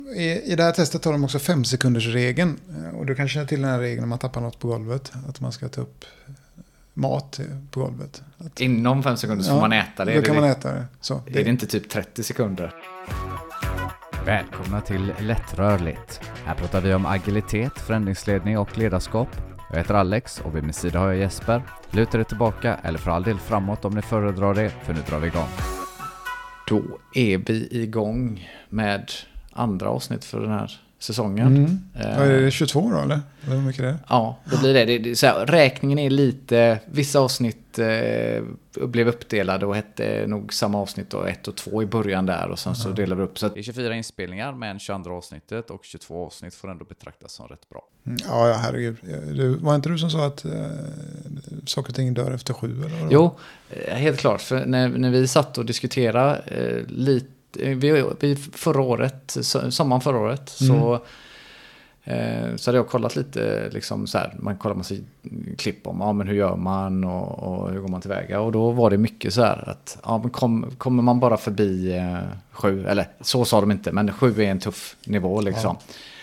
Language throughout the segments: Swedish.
I det här testet tar de också 5-sekundersregeln. Och du kan känna till den här regeln om man tappar något på golvet. Att man ska ta upp mat på golvet. Inom 5 sekunder så får man äta det. Då kan man äta det. Så, är det inte typ 30 sekunder? Välkomna till Lättrörligt. Här pratar vi om agilitet, förändringsledning och ledarskap. Jag heter Alex och vid min sida har jag Jesper. Luta dig tillbaka eller för all del framåt om ni föredrar det, för nu drar vi igång. Då är vi igång med andra avsnitt för den här säsongen. Är det 22 då eller? Hur mycket är det? Ja, det blir det. Det är så här, räkningen är lite... Vissa avsnitt blev uppdelade och hette nog samma avsnitt då, 1 och 2 i början där. Och sen så delar vi upp. Så att det är 24 inspelningar men 22 avsnittet och 22 avsnitt får ändå betraktas som rätt bra. Ja, herregud. Var inte du som sa att saker och ting dör efter 7? Eller vad? Jo, helt klart. För när vi satt och diskuterade lite... Vi förra året, sommaren förra året, så hade jag kollat lite liksom så här, man kollar massa klipp om men hur gör man och hur går man tillväga, och då var det mycket så här att men kommer man bara förbi 7, eller så sa de inte, men 7 är en tuff nivå liksom.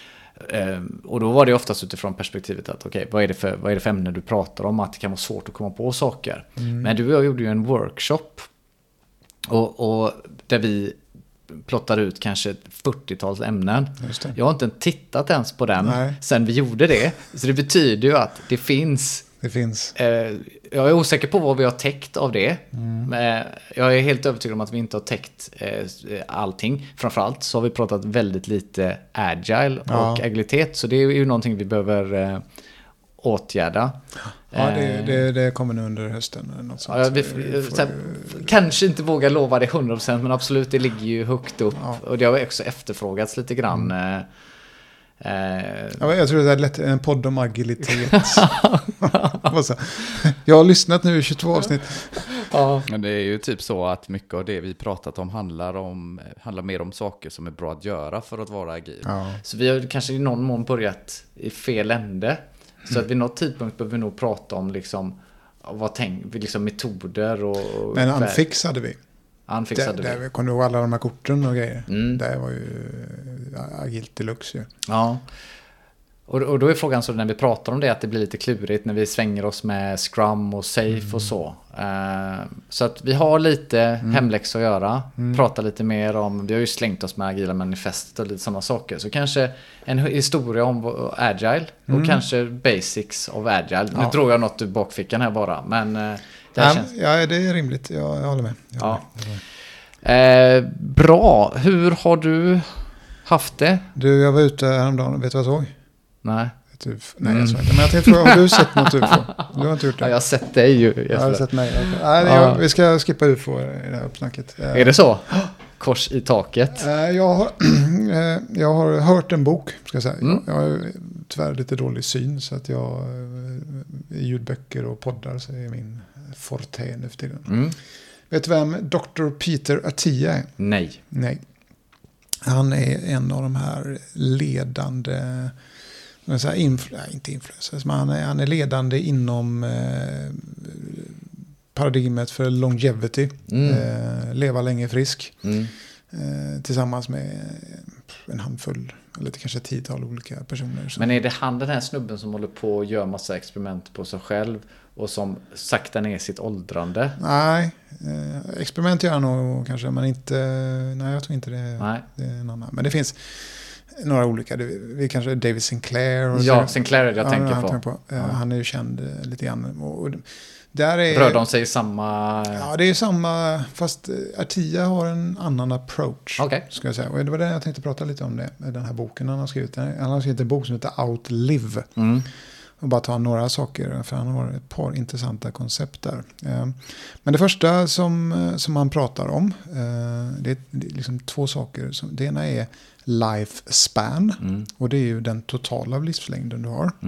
Och då var det oftast utifrån perspektivet att okej, vad är det för ämne du pratar om, att det kan vara svårt att komma på saker. Men du och jag gjorde ju en workshop och där vi plottade ut kanske 40-tals ämnen. Jag har inte tittat ens på den sen vi gjorde det. Så det betyder ju att det finns. Jag är osäker på vad vi har täckt av det. Men jag är helt övertygad om att vi inte har täckt allting. Framförallt så har vi pratat väldigt lite agile och agilitet. Så det är ju någonting vi behöver åtgärda. Ja, det kommer nu under hösten eller något sånt. Kanske inte våga lova det 100%, men absolut, det ligger ju högt upp. Och det har också efterfrågats lite grann. Jag tror det är lätt en podd om agilitet. Jag har lyssnat nu i 22 avsnitt. Men det är ju typ så att mycket av det vi pratat om handlar mer om saker som är bra att göra för att vara agil. Så vi har kanske i någon mån börjat i fel ände. Så att vid något tidpunkt behöver vi nog prata om liksom, liksom metoder och... Men anfixade vi. Där kom du ihåg alla de här korten och grejer. Det var ju agilt deluxe ju. Ja. Och då är frågan så när vi pratar om det att det blir lite klurigt när vi svänger oss med Scrum och Safe och så. Så att vi har lite hemläxa att göra. Prata lite mer om, vi har ju slängt oss med agila manifest och lite sådana saker. Så kanske en historia om agile och kanske basics of agile. Nu tror jag något ur bakfickan här bara. Men det känns... Ja, det är rimligt. Jag håller med. Bra. Hur har du haft det? Du, jag var ute häromdagen. Vet du vad jag såg? Nej. Nej, jag sa inte. Men jag tänkte fråga, har du sett något UFO? Du har inte gjort det. Ja, jag har sett dig ju. Jag har sett mig. Vi ska skippa UFO i det här uppsnacket. Är det så? Kors i taket. Jag har hört en bok, ska jag säga. Jag har tyvärr lite dålig syn, så att jag i ljudböcker och poddar så är min forte nu för tiden. Vet du vem Dr. Peter Attia är? Nej. Han är en av de här ledande... inte influencers, men han är ledande inom paradigmet för longevity, leva länge frisk, tillsammans med en handfull eller kanske 10-tal olika personer. Men är det han, den här snubben som håller på och gör massa experiment på sig själv och som saktar ner sitt åldrande? Nej, experiment gör han nog kanske, men inte, nej jag tror inte det, det är en annan. Men det finns några olika, vi kanske David Sinclair. Och Sinclair är det jag tänker på. Han är ju känd lite grann. Och där rör de sig samma... Ja, det är samma, fast Attia har en annan approach. Ska jag säga. Och det var det jag tänkte prata lite om det, den här boken han har skrivit. Han har skrivit en bok som heter Outlive. Och bara ta några saker, för han har ett par intressanta koncept där. Men det första som han pratar om, det är liksom 2 saker. Det ena är lifespan, och det är ju den totala livslängden du har.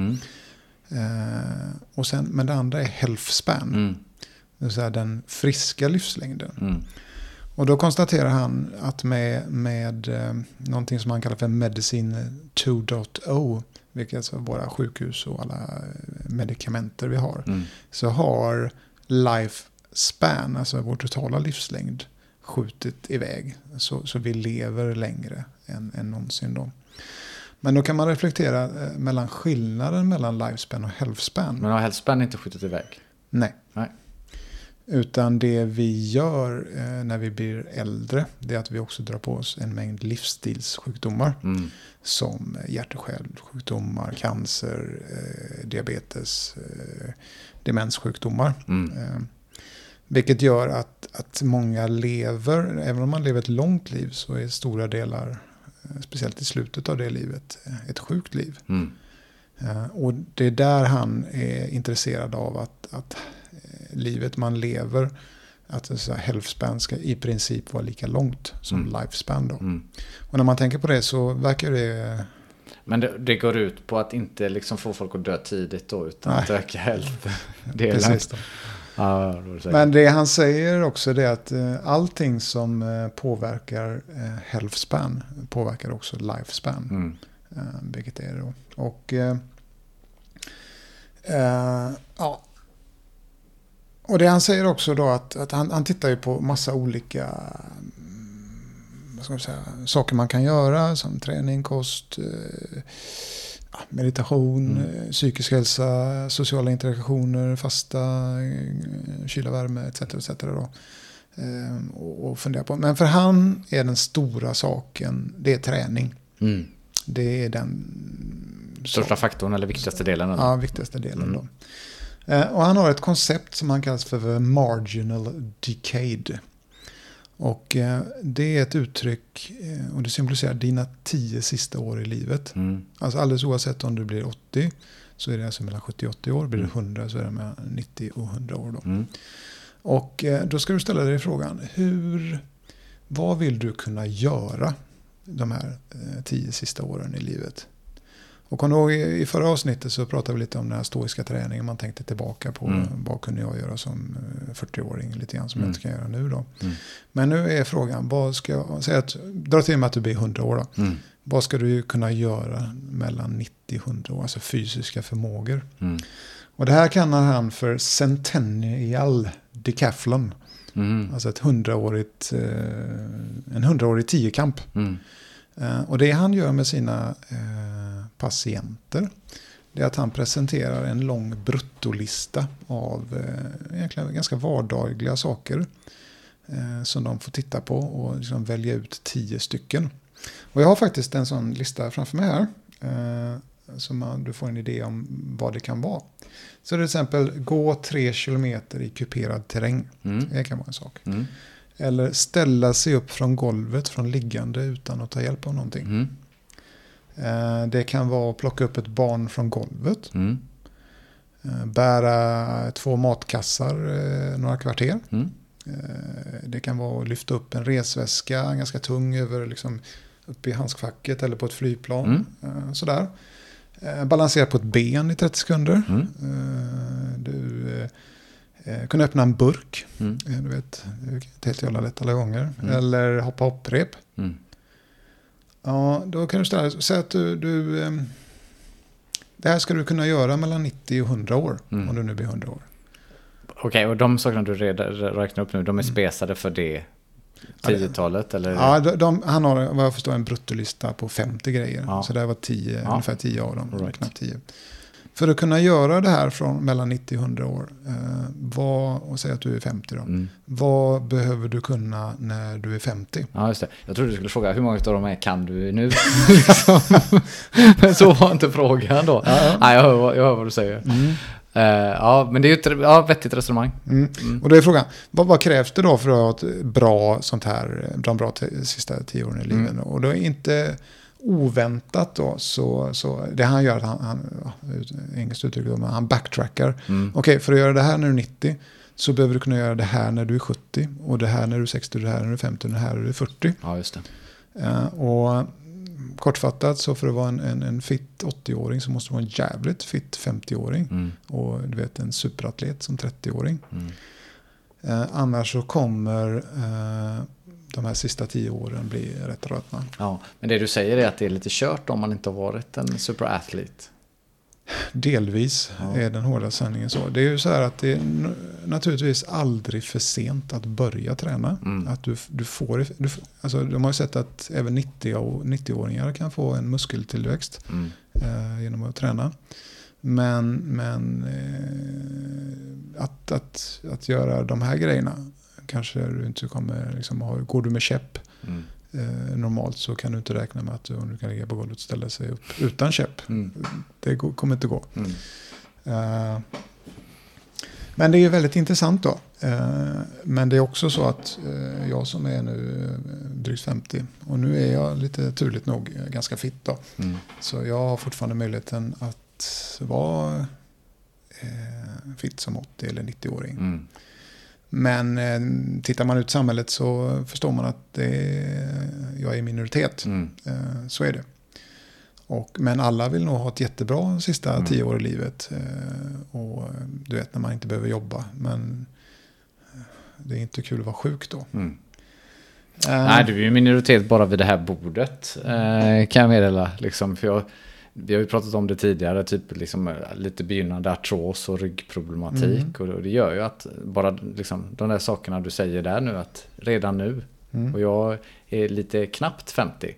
Och sen, men det andra är health span, det vill säga den friska livslängden. Och då konstaterar han att med någonting som han kallar för Medicine 2.0, vilket är våra sjukhus och alla medikamenter vi har, så har lifespan, alltså vår totala livslängd, skjutit iväg. Så vi lever längre än någonsin då. Men då kan man reflektera mellan skillnaden mellan lifespan och healthspan. Men har healthspan inte skjutit iväg? Nej. Utan det vi gör när vi blir äldre, det är att vi också drar på oss en mängd livsstilssjukdomar. Som hjärt- och kärlsjukdomar, cancer, diabetes, demenssjukdomar. Vilket gör att många lever, även om man lever ett långt liv, så är stora delar, speciellt i slutet av det livet, ett sjukt liv. Och det är där han är intresserad av att livet man lever, att healthspan ska i princip vara lika långt som lifespan då. Och när man tänker på det så verkar det... Men det går ut på att inte liksom få folk att dö tidigt då, utan att öka health. Det är precis då. Ja, men det han säger också är att allting som påverkar healthspan påverkar också lifespan. Vilket är då. Och ja. Och det han säger också då att han tittar ju på massa olika vad ska man säga, saker man kan göra som träning, kost, meditation, psykisk hälsa, sociala interaktioner, fasta, kyla, värme etc. då. Och fundera på. Men för han är den stora saken, det är träning. Det är den största faktorn eller viktigaste delen? Eller? Ja, viktigaste delen då. Och han har ett koncept som han kallar för marginal decade. Och det är ett uttryck, och det symboliserar dina 10 sista år i livet. Alltså alldeles oavsett om du blir 80 så är det alltså mellan 70 och 80 år. Blir det 100 så är det mellan 90 och 100 år då. Och då ska du ställa dig frågan, vad vill du kunna göra de här 10 sista åren i livet? Och kom ihåg, i förra avsnittet så pratade vi lite om den här stoiska träningen. Man tänkte tillbaka på vad kunde jag göra som 40-åring lite grann som jag inte kan göra nu då. Men nu är frågan, vad ska jag säga dra till med att du blir 100 år då. Vad ska du kunna göra mellan 90 och 100 år, alltså fysiska förmågor. Och det här kallar han för centennial decathlon. Alltså en 100-årig 10-kamp. Och det han gör med sina patienter, det är att han presenterar en lång bruttolista av egentligen ganska vardagliga saker som de får titta på och liksom välja ut 10 stycken. Och jag har faktiskt en sån lista framför mig här som du får en idé om vad det kan vara. Så till exempel gå 3 kilometer i kuperad terräng. Det kan vara en sak. Eller ställa sig upp från golvet från liggande utan att ta hjälp av någonting. Det kan vara att plocka upp ett barn från golvet. Bära 2 matkassar några kvarter. Det kan vara att lyfta upp en resväska ganska tung över liksom, upp i handskfacket eller på ett flygplan. Sådär. Balansera på ett ben i 30 sekunder. Kunna öppna en burk. Du vet, det är inte helt jävla lätt alla gånger. Eller hoppa hopprep. Ja, då kan du säga att du det här ska du kunna göra mellan 90 och 100 år. Om du nu blir 100 år. Okej, och de sakerna du räknar upp nu, de är spesade för det 10-talet? Eller? Ja, han har vad jag förstår en bruttolista på 50 grejer. Ja. Så det var ungefär 10 av dem. Right. Knappt 10. För att kunna göra det här från mellan 90 och 100 år, och säga att du är 50 då. Vad behöver du kunna när du är 50? Ja, just det. Jag trodde du skulle fråga hur många av dem kan du nu? Men så var inte frågan då. Nej, jag hör vad du säger. Ja, men det är ju ett vettigt resonemang. Och då är frågan, vad krävs det då för att ha ett bra sånt här, bra sista 10 åren i livet? Och då är inte oväntat då, så det han gör, han engelskt uttryck då, men han backtrackar. Okej, för att göra det här när du är 90 så behöver du kunna göra det här när du är 70 och det här när du är 60, det här när du är 50 och det här när du är 40. Ja, just det. Och kortfattat så för att vara en fit 80-åring så måste du vara en jävligt fit 50-åring. Och du vet en superatlet som 30-åring. Annars så kommer de här sista 10 åren bli rätt rötna. Ja, men det du säger är att det är lite kört om man inte har varit en superathlete. Delvis är den hårda sanningen så. Det är ju så här att det är naturligtvis aldrig för sent att börja träna. Att du får, alltså de har ju sett att även 90-åringar kan få en muskeltillväxt genom att träna. Men att göra de här grejerna kanske du inte kommer liksom går du med käpp normalt så kan du inte räkna med att du kan ligga på golvet och ställa sig upp utan käpp. Det kommer inte gå. Men det är ju väldigt intressant då. Men det är också så att jag som är nu drygt 50 och nu är jag lite turligt nog ganska fit då. Så jag har fortfarande möjligheten att vara fit som 80 eller 90-åring. Men tittar man ut i samhället så förstår man att jag är i minoritet. Så är det. Men alla vill nog ha ett jättebra sista 10 år i livet. Och du vet när man inte behöver jobba. Men det är inte kul att vara sjuk då. Nej, du är ju minoritet bara vid det här bordet. Kan jag meddela. Liksom, för vi har ju pratat om det tidigare, typ liksom lite begynnande artros och ryggproblematik. Och det gör ju att bara liksom, de där sakerna du säger där nu, att redan nu, och jag är lite knappt 50,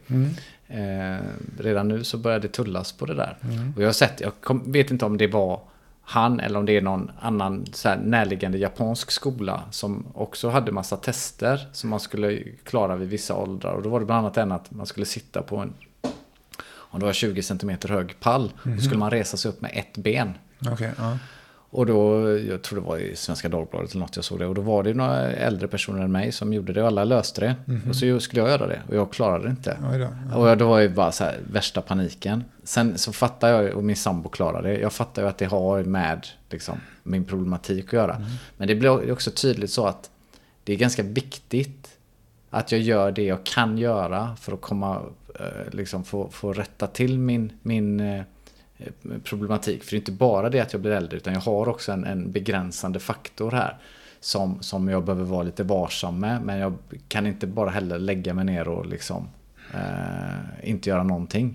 redan nu så börjar det tullas på det där. Och jag har sett, vet inte om det var han eller om det är någon annan så här närliggande japansk skola som också hade massa tester som man skulle klara vid vissa åldrar. Och då var det bland annat att man skulle sitta på om det var 20 centimeter hög pall, då skulle man resa sig upp med ett ben. Och då, jag tror det var i Svenska Dagbladet eller något jag såg det, och då var det några äldre personer än mig som gjorde det och alla löste det. Och så skulle jag göra det och jag klarade det inte. Och då var ju bara så här värsta paniken. Sen så fattar jag, och min sambo klarade det, jag fattar ju att det har med liksom, min problematik att göra. Men det blir också tydligt så att det är ganska viktigt att jag gör det jag kan göra för att komma liksom få rätta till min problematik. För det är inte bara det att jag blir äldre, utan jag har också en begränsande faktor här som jag behöver vara lite varsam med. Men jag kan inte bara heller lägga mig ner och liksom inte göra någonting.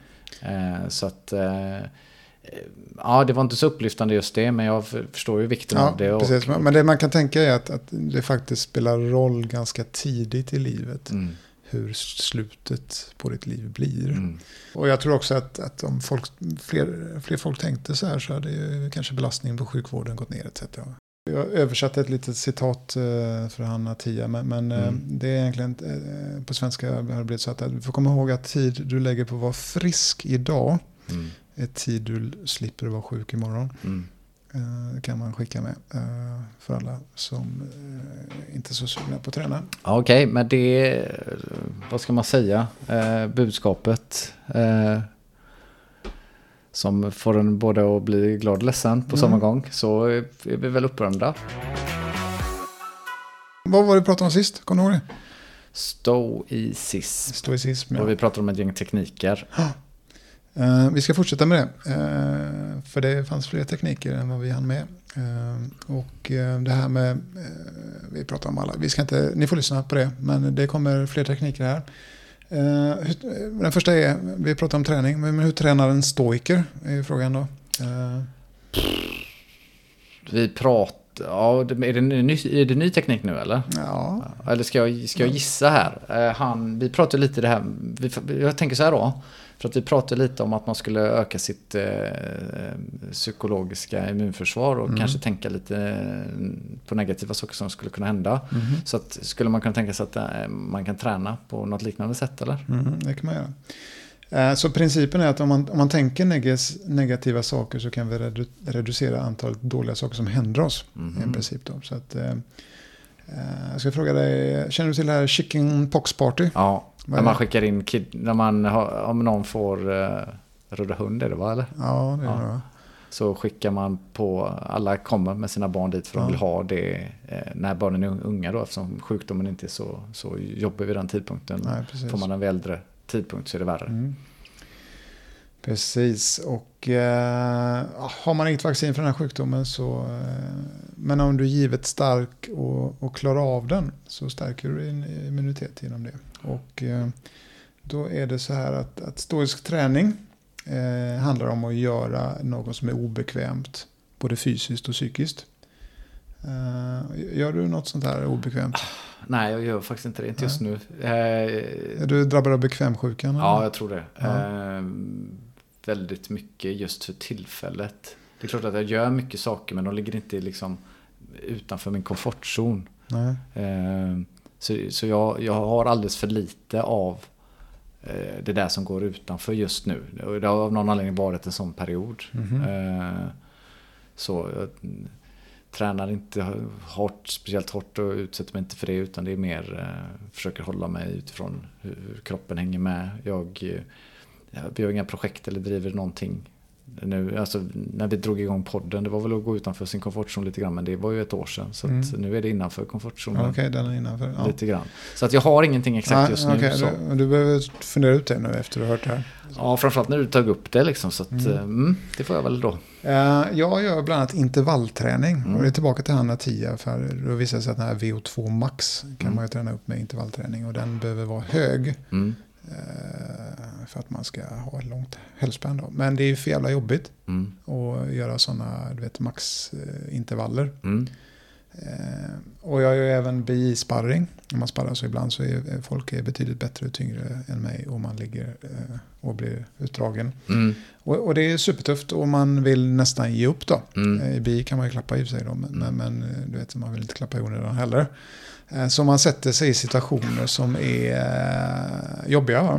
Så att ja, det var inte så upplyftande just det, men jag förstår ju vikten av det. Precis. Men det man kan tänka är att det faktiskt spelar roll ganska tidigt i livet. Hur slutet på ditt liv blir. Och jag tror också att om fler folk tänkte så här, så hade ju kanske belastningen på sjukvården gått ner etc. Jag översatte ett litet citat för Hanna Tia, men det är egentligen på svenska har det blivit så att du får komma ihåg att tid du lägger på att vara frisk idag är tid du slipper vara sjuk imorgon. Det kan man skicka med för alla som inte är så sugna på att träna. Okej, men det, vad ska man säga, budskapet som får en både att bli glad och ledsen på samma gång, så är vi väl upprörda. Vad var det vi pratade om sist? Kommer du ihåg det? Stoicism, ja. Och vi pratade om ett gäng tekniker. Vi ska fortsätta med det. För det fanns fler tekniker än vad vi hann med. Och det här med, vi pratar om alla. Ni får lyssna på det, men det kommer fler tekniker här. Den första är, vi pratar om träning, men hur tränar en stoiker är frågan då. Vi pratar, ja, är det ny teknik nu eller? Ja. Eller ska jag gissa här? Vi pratar lite det här, jag tänker så här då. För att vi pratade lite om att man skulle öka sitt psykologiska immunförsvar och kanske tänka lite på negativa saker som skulle kunna hända. Så att, skulle man kunna tänka sig att man kan träna på något liknande sätt, eller? Det kan man göra. Så principen är att om man tänker negativa saker så kan vi reducera antalet dåliga saker som händer oss. I en princip då. Så att, jag ska fråga dig, känner du till det här chicken pox party? Ja. När man skickar in när man om någon får röda hund, är det va, eller? Ja, det är det. Så skickar man på, alla kommer med sina barn dit för de vill ha det när barnen är unga då, eftersom sjukdomen inte är så jobbig vid den tidpunkten. Nej, får man en äldre tidpunkt så är det värre. Precis, och har man inget vaccin för den här sjukdomen så, men om du är givet stark och klarar av den så stärker du din immunitet genom det. Och då är det så här att stoisk träning handlar om att göra något som är obekvämt. Både fysiskt och psykiskt. Gör du något sånt här obekvämt? Nej, jag gör faktiskt inte det. Inte just nu. Är du drabbad av bekvämsjukan? Ja, jag tror det. Väldigt mycket just för tillfället. Det är klart att jag gör mycket saker, men de ligger inte liksom utanför min komfortzon. Nej. Så jag har alldeles för lite av det där som går utanför just nu. Och det har av någon anledning varit en sån period. Så jag tränar inte speciellt hårt och utsätter mig inte för det, utan det är mer försöker hålla mig utifrån hur kroppen hänger med. Vi har inga projekt eller driver någonting nu. Alltså, när vi drog igång podden, det var väl att gå utanför sin komfortzon lite grann, men det var ju ett år sedan. Så att nu är det innanför komfortzonen. Okej, den är innanför. Ja. Lite grann. Så att jag har ingenting exakt just nu. Så. Du behöver fundera ut det nu efter att du har hört det här. Ja, framförallt när du tog upp det liksom, så att det får jag väl då. Jag gör bland annat intervallträning. Och det är tillbaka till Hanna Tia, för då visar det sig att den här VO2 max kan man ju träna upp med intervallträning, och den behöver vara hög. För att man ska ha ett långt hälsospann då. Men det är ju för jävla jobbigt att göra sådana, maxintervaller. Och jag gör även BI-sparring. När man sparrar så ibland så är folk betydligt bättre och tyngre än mig, och man ligger och blir utdragen. Och det är supertufft, och man vill nästan ge upp då. I BI kan man ju klappa i sig då, men du vet, man vill inte klappa i onödan heller. Så man sätter sig i situationer som är jobbiga.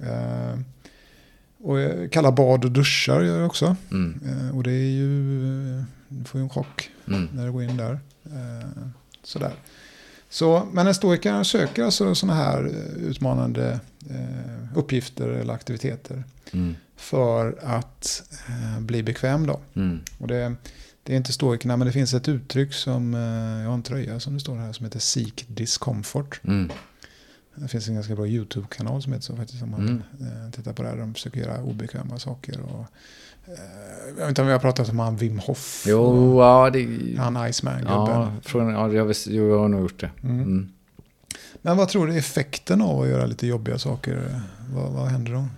Och kalla bad och duschar gör jag också. Och det är ju, du får ju en chock när du går in där. Sådär. Så, men en stoiker söker alltså sådana här utmanande uppgifter eller aktiviteter för att bli bekväm då. Och det är inte stoikerna, men det finns ett uttryck som, jag har en tröja som det står här, som heter Seek Discomfort. Det finns en ganska bra YouTube-kanal som heter så faktiskt, om man tittar på det här. De försöker göra obekväma saker. Och, jag vet inte om vi har pratat om han Wim Hof. Jo, ja, han Iceman-gubben. Jag har nog gjort det. Men vad tror du är effekten av att göra lite jobbiga saker? Vad händer då?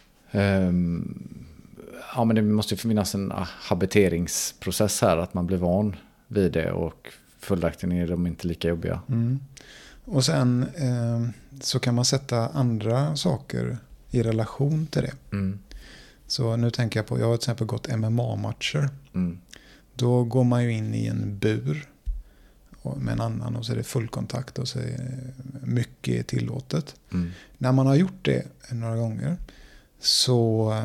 Ja, men det måste ju finnas en habiteringsprocess här, att man blir van vid det, och följaktligen är de inte lika jobbiga. Och sen så kan man sätta andra saker i relation till det. Så nu tänker jag på, jag har till exempel gått MMA-matcher. Då går man ju in i en bur med en annan, och så är det fullkontakt, och så är mycket tillåtet. När man har gjort det några gånger, så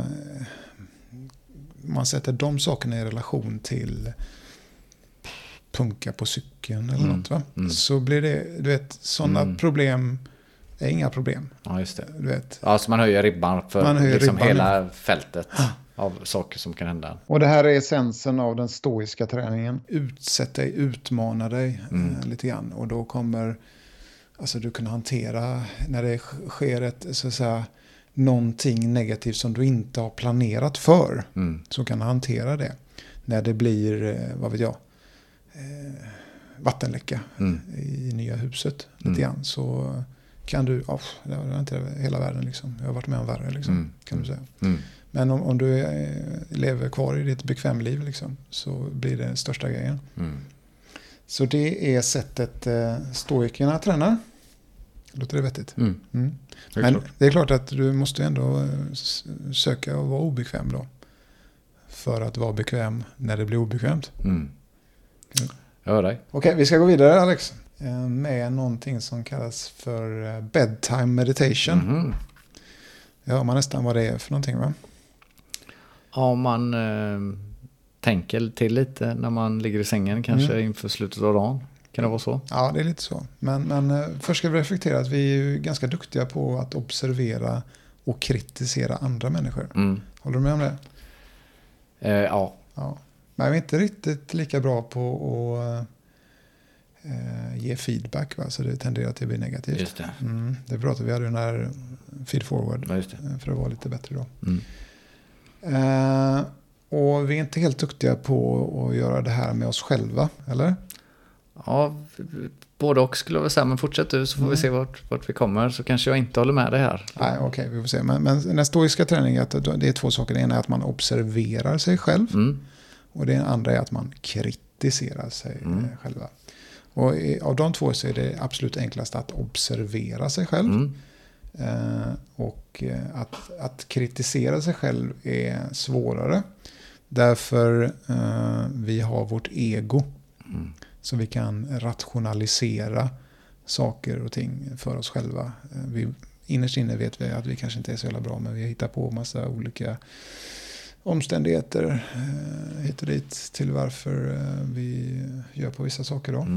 man sätter de sakerna i relation till punka på cykeln eller något, va? Så blir det, du vet, sådana problem är inga problem. Ja, just det. Du vet. Ja, så man höjer ribban för liksom hela fältet av saker som kan hända. Och det här är essensen av den stoiska träningen. Utsätt dig, utmana dig lite grann. Och då kommer alltså du kunna hantera när det sker ett, så att säga, någonting negativt som du inte har planerat för. Så kan du hantera det. När det blir, vad vet jag, vattenläcka i nya huset lite grann, så kan du, det är inte hela världen liksom. Jag har varit med om värre liksom, kan du säga. Men om du lever kvar i ditt bekvämliv liksom, så blir det den största grejen. Så det är sättet stoikerna tränar. Låter det vettigt? Men det är klart att du måste ändå söka att vara obekväm då, för att vara bekväm när det blir obekvämt. Jag hör dig. Okej, vi ska gå vidare, Alex, med någonting som kallas för bedtime meditation. Ja, man nästan vad det är för någonting, va? Ja, man tänker till lite när man ligger i sängen, kanske inför slutet av dagen. Kan det vara så? Ja, det är lite så. Men först ska vi reflektera att vi är ju ganska duktiga på att observera och kritisera andra människor. Håller du med om det? Ja. Men vi är inte riktigt lika bra på att ge feedback, va? Så det tenderar att bli negativt. Just det. Det pratade vi hade den här feed forward, för att vara lite bättre då. Och vi är inte helt duktiga på att göra det här med oss själva, eller? Ja, både och skulle jag väl säga, men fortsätt du så får vi se vart vi kommer, så kanske jag inte håller med dig här. Nej, okej, vi får se. Men den stoiska träningen, det är 2 saker. Det ena är att man observerar sig själv och det andra är att man kritiserar sig själva. Och av de 2 så är det absolut enklast att observera sig själv. Och att kritisera sig själv är svårare. Därför vi har vårt ego. Så vi kan rationalisera saker och ting för oss själva. Innerst inne vet vi att vi kanske inte är så jävla bra, men vi hittar på massa olika omständigheter hit och dit till varför vi gör på vissa saker då.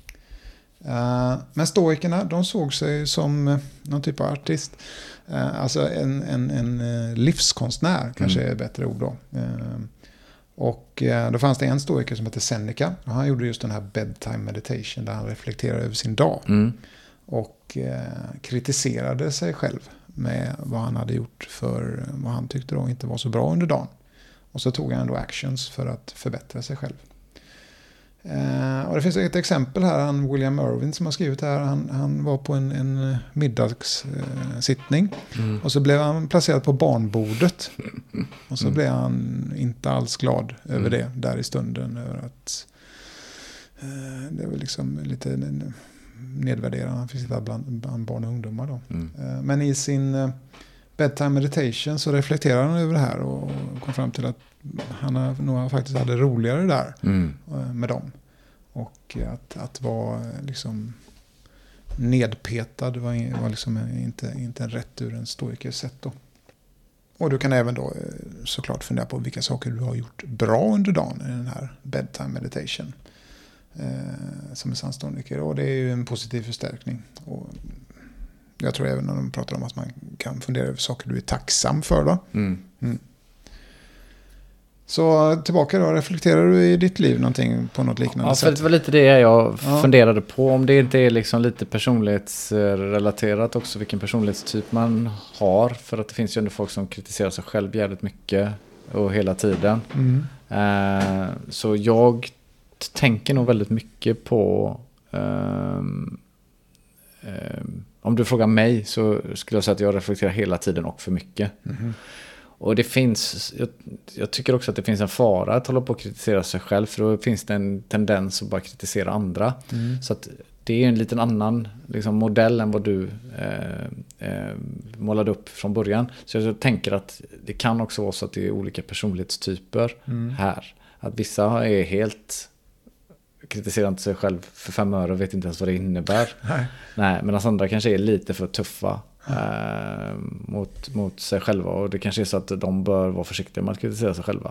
Men stoikerna, de såg sig som någon typ av artist. Alltså en livskonstnär kanske är ett bättre ord då. Och då fanns det en stoiker som heter Seneca. Och han gjorde just den här bedtime meditation där han reflekterade över sin dag. Och kritiserade sig själv med vad han hade gjort för vad han tyckte då inte var så bra under dagen. Och så tog han då actions för att förbättra sig själv. Och det finns ett exempel här, William Irwin som har skrivit här, han var på en middagssittning och så blev han placerad på barnbordet och så blev han inte alls glad över det där i stunden, över att det var liksom lite nedvärderande, han fick sitta bland barn och ungdomar då. Men i sin bedtime meditation så reflekterar han över det här och kom fram till att han nog faktiskt hade roligare där med dem. Och att vara liksom nedpetad var liksom inte en rätt ur en stoikers sätt då. Och du kan även då såklart fundera på vilka saker du har gjort bra under dagen i den här bedtime meditation som en sann stoiker. Och det är ju en positiv förstärkning. Och jag tror även när de pratar om att man kan fundera över saker du är tacksam för då. Så tillbaka då, reflekterar du i ditt liv någonting på något liknande sätt? Ja, för det var lite det jag funderade på. Om det inte är liksom lite personlighetsrelaterat också, vilken personlighetstyp man har. För att det finns ju ändå folk som kritiserar sig själv jävligt mycket och hela tiden. Så jag tänker nog väldigt mycket på... om du frågar mig så skulle jag säga att jag reflekterar hela tiden och för mycket. Och det finns, jag tycker också att det finns en fara att hålla på att kritisera sig själv, för då finns det en tendens att bara kritisera andra. Så att det är en liten annan liksom, modell än vad du målade upp från början. Så jag tänker att det kan också vara så att det är olika personlighetstyper här. Att vissa är helt kritiserar inte sig själv för 5 öre och vet inte ens vad det innebär. Nej, men andra kanske är lite för tuffa mot sig själva, och det kanske är så att de bör vara försiktiga med att kritisera sig själva.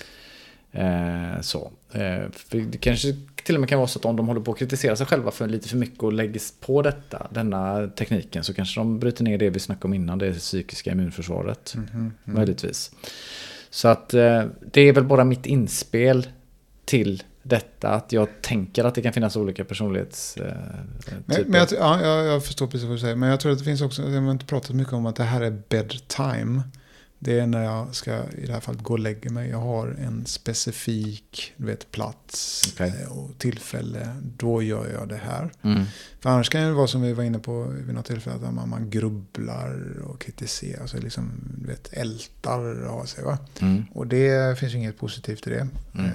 För det kanske till och med kan vara så att om de håller på att kritisera sig själva för lite för mycket och lägger på denna tekniken, så kanske de bryter ner det vi snackade om innan, det psykiska immunförsvaret möjligtvis. Så att det är väl bara mitt inspel till detta, att jag tänker att det kan finnas olika personlighetstyper. Jag förstår precis vad du säger, men jag tror att det finns också, jag har inte pratat mycket om att det här är bedtime. Det är när jag ska i det här fallet gå och lägga mig. Jag har en specifik plats och tillfälle. Då gör jag det här. För annars kan det vara som vi var inne på vid något tillfälle, att man grubblar och kritiserar. Alltså liksom, ältar av sig. Va? Och det finns inget positivt i det.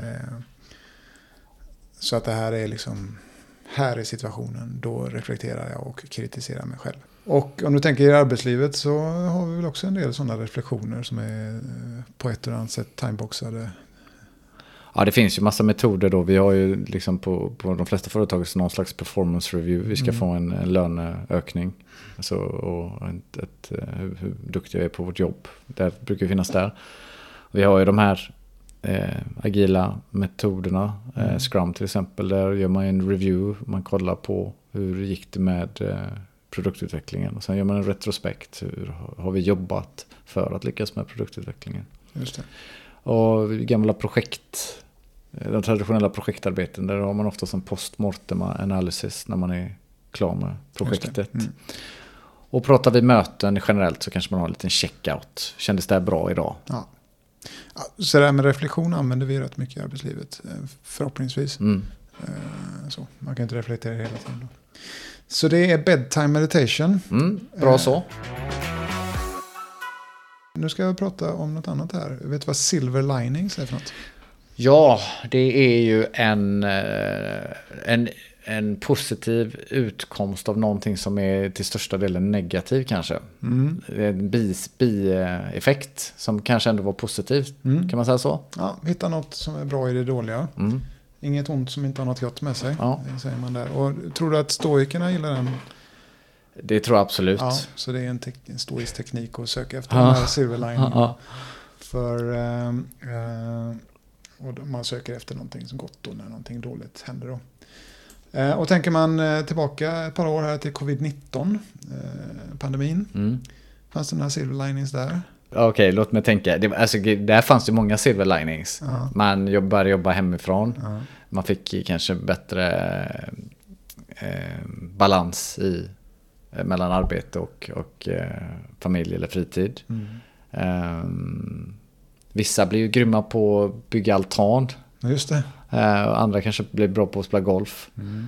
Så att det här är liksom, här är situationen, då reflekterar jag och kritiserar mig själv. Och om du tänker i arbetslivet så har vi väl också en del sådana reflektioner som är på ett eller annat sätt timeboxade. Ja, det finns ju massa metoder då. Vi har ju liksom på de flesta företag någon slags performance review. Vi ska få en löneökning. Alltså, och hur duktiga vi är på vårt jobb. Det brukar finnas där. Vi har ju de här agila metoderna, Scrum till exempel, där gör man en review, man kollar på hur gick det med produktutvecklingen, och sen gör man en retrospekt, hur har vi jobbat för att lyckas med produktutvecklingen. Just det. Och gamla projekt, de traditionella projektarbeten, där har man oftast en postmortem analysis när man är klar med projektet. Och pratar vi möten generellt så kanske man har en liten checkout. Kändes det här bra idag? Ja. Så det här med reflektion använder vi rätt mycket i arbetslivet, förhoppningsvis. Så, man kan inte reflektera hela tiden då. Så det är bedtime meditation. Bra så. Nu ska jag prata om något annat här. Vet du vad silver linings är för något? Ja, det är ju en positiv utkomst av någonting som är till största delen negativ kanske. En bieffekt som kanske ändå var positivt. Kan man säga så? Ja, hitta något som är bra i det dåliga. Inget ont som inte har något gott med sig. Ja. Säger man där. Och tror du att stoikerna gillar den? Det tror jag absolut. Ja, så det är en stoisk teknik att söka efter den här silver lining. För och man söker efter någonting som gott då när någonting dåligt händer då. Och tänker man tillbaka ett par år här till covid-19 pandemin. Fanns det några silver linings där? Okej, låt mig tänka. Där fanns det många silver linings. Man började jobba hemifrån. Man fick kanske bättre balans mellan arbete och familj eller fritid. Vissa blir ju grymma på att bygga altan. Just det. Andra kanske blir bra på att spela golf.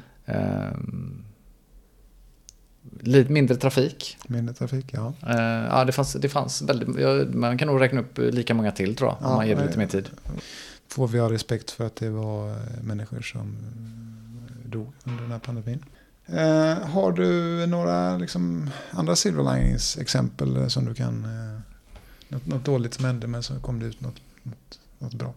Lite mindre trafik. Mindre trafik, ja. Ja, det fanns väldigt... Man kan nog räkna upp lika många till, tror jag, om man ger det lite mer tid. Får vi ha respekt för att det var människor som dog under den här pandemin. Har du några liksom, andra silver linings exempel som du kan... Något dåligt som hände, men så kom det ut något bra?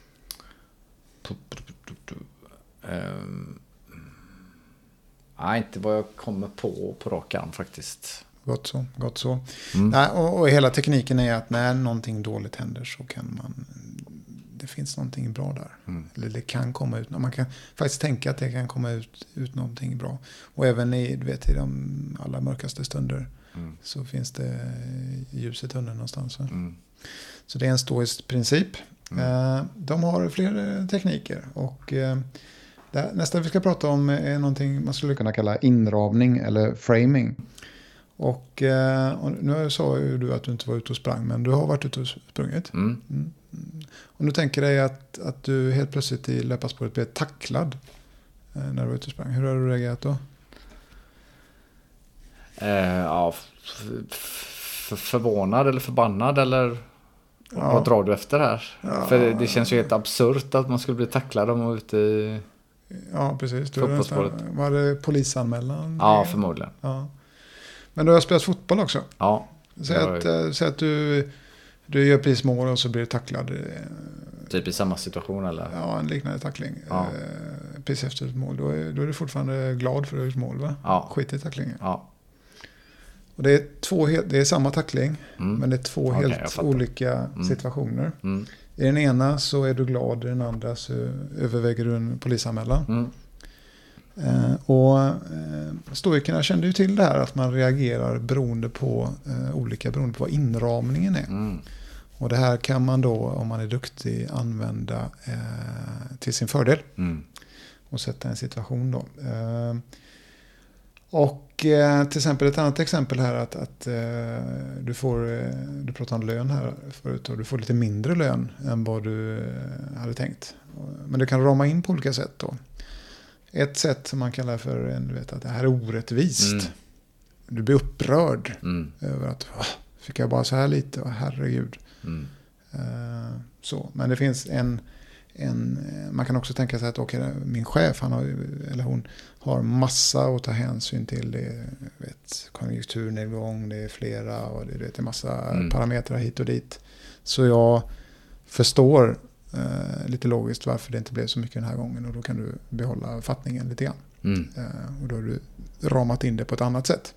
Inte vad jag kommer på rak arm faktiskt. Gott så. Nej, och hela tekniken är att när någonting dåligt händer så kan det finns någonting bra där. Eller det kan komma ut, man kan faktiskt tänka att det kan komma ut någonting bra. Och även i de allra mörkaste stunder så finns det ljus i tunneln någonstans. Så det är en stoisk princip. De har fler tekniker och nästa vi ska prata om är någonting man skulle kunna kalla inramning eller framing. Och nu sa ju du att du inte var ute och sprang, men du har varit ute och sprungit. Och nu tänker dig att du helt plötsligt i löparspåret blev tacklad när du var ute och sprang. Hur har du reagerat då? Förvånad eller förbannad eller vad drar du efter här? För det känns ju helt absurt att man skulle bli tacklad om man var ute i... Ja, precis. Var det polisanmälan? Ja, förmodligen. Ja. Men du har spelat fotboll också? Ja. Säg att du gör precis mål och så blir du tacklad. Typ i samma situation eller? Ja, en liknande tackling. Precis efter ett mål. Då är du fortfarande glad för att du har gjort mål, va? Ja. Skit i tacklingen. Ja. Och det är samma tackling, men det är två helt olika situationer. I den ena så är du glad, i den andra så överväger du en polisanmälan. Och stoikerna kände ju till det här att man reagerar beroende på vad inramningen är. Och det här kan man då, om man är duktig, använda till sin fördel och sätta en situation då. Och till exempel ett annat exempel här att du pratar om lön här förut och du får lite mindre lön än vad du hade tänkt. Men du kan rama in på olika sätt då. Ett sätt som man kallar för att det här är orättvist. Du blir upprörd över att fick jag bara så här lite och herregud. Så, men det finns man kan också tänka sig att min chef hon har massa att ta hänsyn till. Det är konjunkturnedgång, det är flera och det är massa parametrar hit och dit. Så jag förstår lite logiskt varför det inte blev så mycket den här gången och då kan du behålla fattningen lite grann. Och då har du ramat in det på ett annat sätt.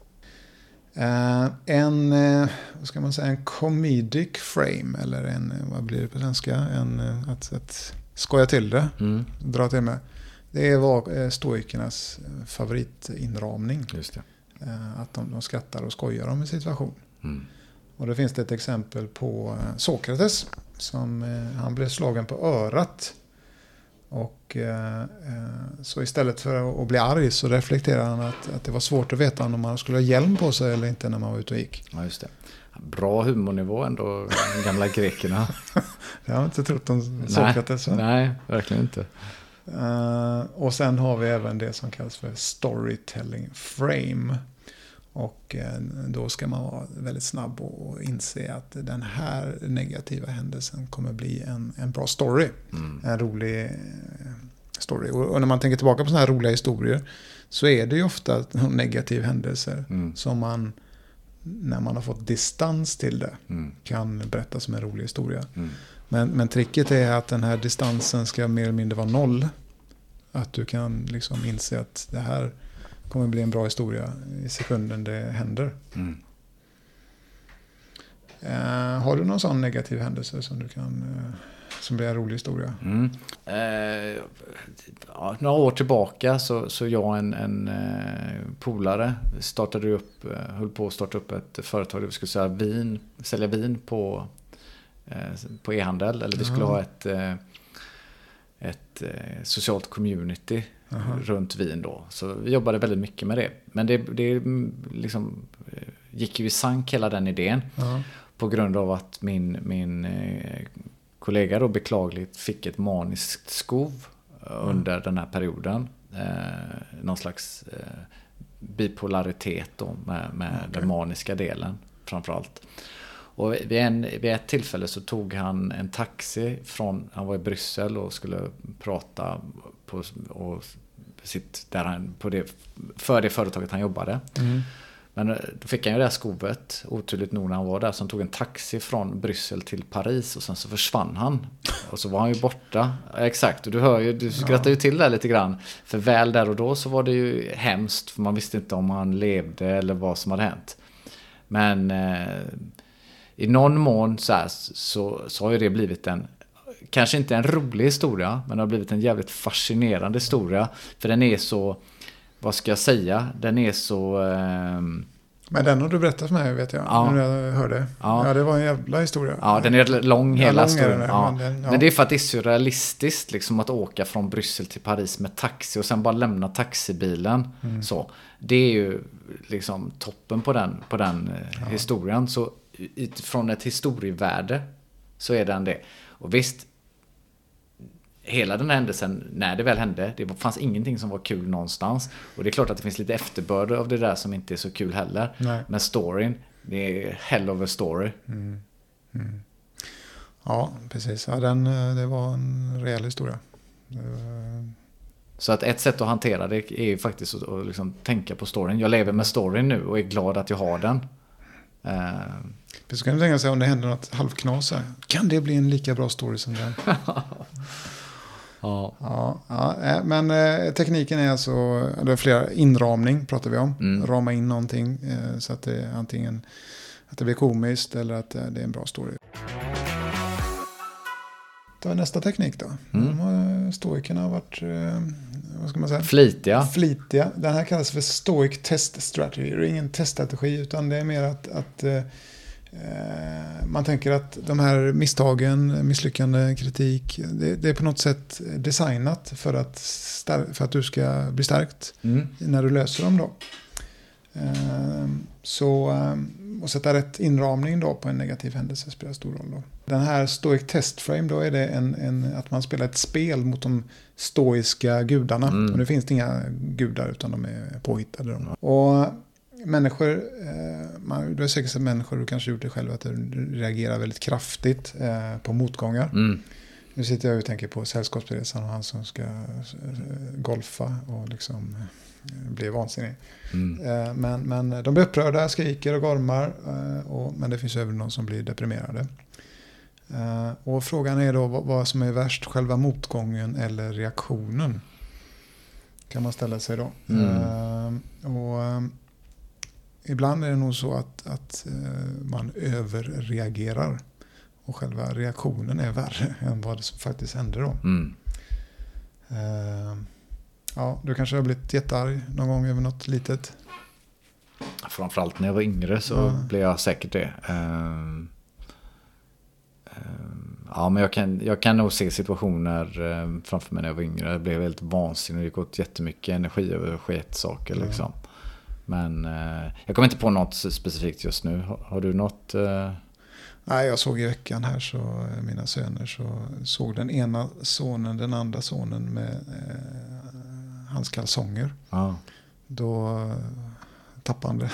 Vad ska man säga, en comedic frame eller vad blir det på svenska? Att skoja till det, dra till med. Det var stoikernas favoritinramning. Just det. Att de skrattar och skojar om en situation. Och då finns det ett exempel på Sokrates som han blev slagen på örat. Och så istället för att bli arg så reflekterar han att det var svårt att veta om man skulle ha hjälm på sig eller inte när man var ute och gick. Ja, just det. Bra humornivå ändå, de gamla grekerna. Jag har inte trott om Sokrates. Nej, verkligen inte. Och sen har vi även det som kallas för storytelling frame. Och då ska man vara väldigt snabb och inse att den här negativa händelsen kommer bli en bra story. En rolig story. Och när man tänker tillbaka på sådana här roliga historier så är det ju ofta negativa händelser som man, när man har fått distans till det, kan berätta som en rolig historia. Men tricket är att den här distansen ska mer eller mindre vara noll. Att du kan liksom inse att det här kommer bli en bra historia i sekunden det händer. Har du någon sån negativ händelse som du kan, som blir en rolig historia? Några år tillbaka så jag en polare höll på att starta upp ett företag där vi skulle sälja vin på e-handel, eller vi skulle ha ett socialt community runt vin då. Så vi jobbade väldigt mycket med det. Men det liksom gick ju i sank hela den idén på grund av att min kollega då beklagligt fick ett maniskt skov under den här perioden. Någon slags bipolaritet då med den maniska delen framförallt. Och vid ett tillfälle så tog han en taxi han var i Bryssel och skulle prata för det företaget han jobbade. Men då fick han ju det här skovet, oturligt nog när han var där, som tog en taxi från Bryssel till Paris och sen så försvann han. Och så var han ju borta. Exakt, och du skrattar ju till där lite grann. För väl där och då så var det ju hemskt, för man visste inte om han levde eller vad som hade hänt. Men i någon mån så har ju det blivit kanske inte en rolig historia, men det har blivit en jävligt fascinerande historia. För den är så, vad ska jag säga, den är så... Men den har du berättat för mig, vet jag. Ja. När jag hörde. Ja, det var en jävla historia. Ja, den är lång hela historien. Ja. Men det är för att det är surrealistiskt liksom, att åka från Bryssel till Paris med taxi och sen bara lämna taxibilen. Så. Det är ju liksom toppen på den historien. Så från ett historievärde så är den det. Och visst, hela den här händelsen, när det väl hände, det fanns ingenting som var kul någonstans. Och det är klart att det finns lite efterbörd av det där som inte är så kul heller. Nej. Men storyn, det är hell of a story. Ja, precis. Ja, det var en rejäl historia. Så att ett sätt att hantera det är ju faktiskt att liksom tänka på storyn. Jag lever med storyn nu och är glad att jag har den. Så kan du tänka sig om det händer något halvknas här. Kan det bli en lika bra story som den? Ja, men tekniken är alltså, det är flera inramning pratar vi om. Rama in någonting så att det antingen att det blir komiskt eller att det är en bra story. Ta nästa teknik då. Stoikerna har varit, vad ska man säga? Flitiga. Den här kallas för Stoic Test Strategy. Det är ingen teststrategi utan det är mer att man tänker att de här misstagen, misslyckande, kritik, det är på något sätt designat för att du ska bli stärkt när du löser dem då. Och sätta rätt inramning då på en negativ händelse spelar stor roll då. Den här Stoic Test Frame då är det att man spelar ett spel mot de stoiska gudarna. Och nu finns det inga gudar utan de är påhittade. Och människor, du har säkert sett människor, du kanske gjort det själv, att du reagerar väldigt kraftigt på motgångar. Nu sitter jag och tänker på Sällskapsresan och han som ska golfa och liksom blir vansinnig. Men de blir upprörda, skriker och gormar, men det finns även någon som blir deprimerade. Och frågan är då vad som är värst, själva motgången eller reaktionen, kan man ställa sig då. Och ibland är det nog så att man överreagerar och själva reaktionen är värre än vad som faktiskt händer då. Ja, du kanske har blivit jättearg någon gång över något litet. Framförallt när jag var yngre så blev jag säkert det. Ja, men jag kan nog se situationer framför mig när jag var yngre. Jag blev helt vansinnig. Det gick åt jättemycket energi över sketsaker liksom. Men jag kommer inte på något specifikt just nu. Har du något? Nej, jag såg i veckan här så mina söner så såg den ena sonen den andra sonen med hans kalsonger. Då tappade han det.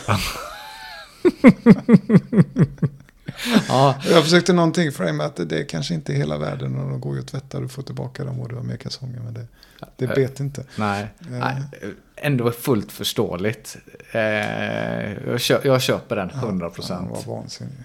Jag försökte någonting för mig att det kanske inte är hela världen och de går ju och tvättar och får tillbaka dem och du har mer kalsonger, men det bet inte. Nej, ändå fullt förståeligt. Jag köper den 100%. Ja, vad vansinnigt.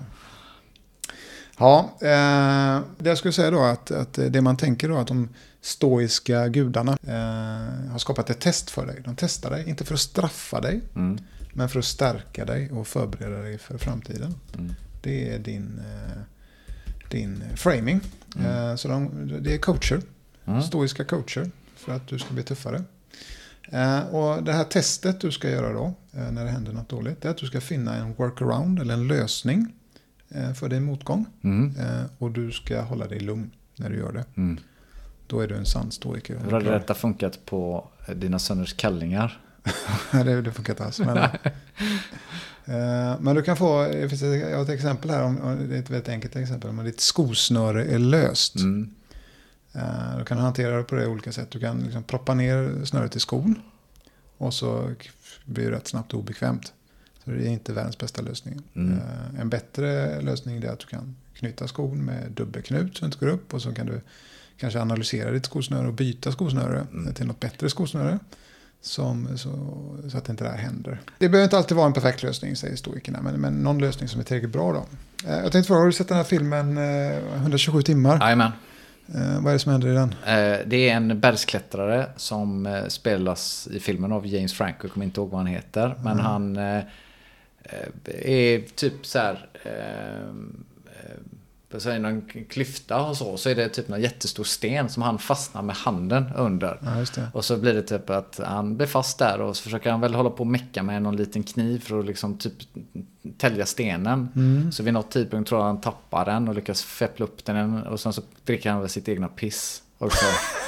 Det jag skulle säga då att det man tänker då att de stoiska gudarna har skapat ett test för dig. De testar dig, inte för att straffa dig, men för att stärka dig och förbereda dig för framtiden. Det är din framing. Så det är coacher, stoiska coacher, för att du ska bli tuffare. Och det här testet du ska göra då, när det händer något dåligt, det är att du ska finna en workaround eller en lösning för din motgång. Och du ska hålla dig lugn när du gör det. Då är du en sann stoiker. Hur hade detta funkat på dina söners kallingar? Det funkar inte alls. Men du kan få, jag har ett exempel här, det är ett väldigt enkelt exempel, om ditt skosnöre är löst. Då kan du hantera det på det olika sätt. Du kan liksom proppa ner snöret i skon och så blir det rätt snabbt obekvämt. Så det är inte världens bästa lösning. En bättre lösning är att du kan knyta skon med dubbelknut så det inte går upp, och så kan du kanske analysera ditt skosnöre och byta skosnöre till något bättre skosnöre. Så att inte det här händer. Det behöver inte alltid vara en perfekt lösning, säger stoikerna, men någon lösning som är tillräckligt bra då. Jag tänkte fråga, har du sett den här filmen 127 timmar? Jajamän. Vad är det som händer i den? Det är en bergsklättrare som spelas i filmen av James Franco, jag kommer inte ihåg vad han heter, men han är typ så här så är någon klyfta och så är det typ en jättestor sten som han fastnar med handen under. Ja, just det. Och så blir det typ att han blir fast där och så försöker han väl hålla på och mecka med någon liten kniv för att liksom typ tälja stenen. Så vid något tidpunkt tror jag han tappar den och lyckas feppla upp den, och sen så dricker han väl sitt egna piss också.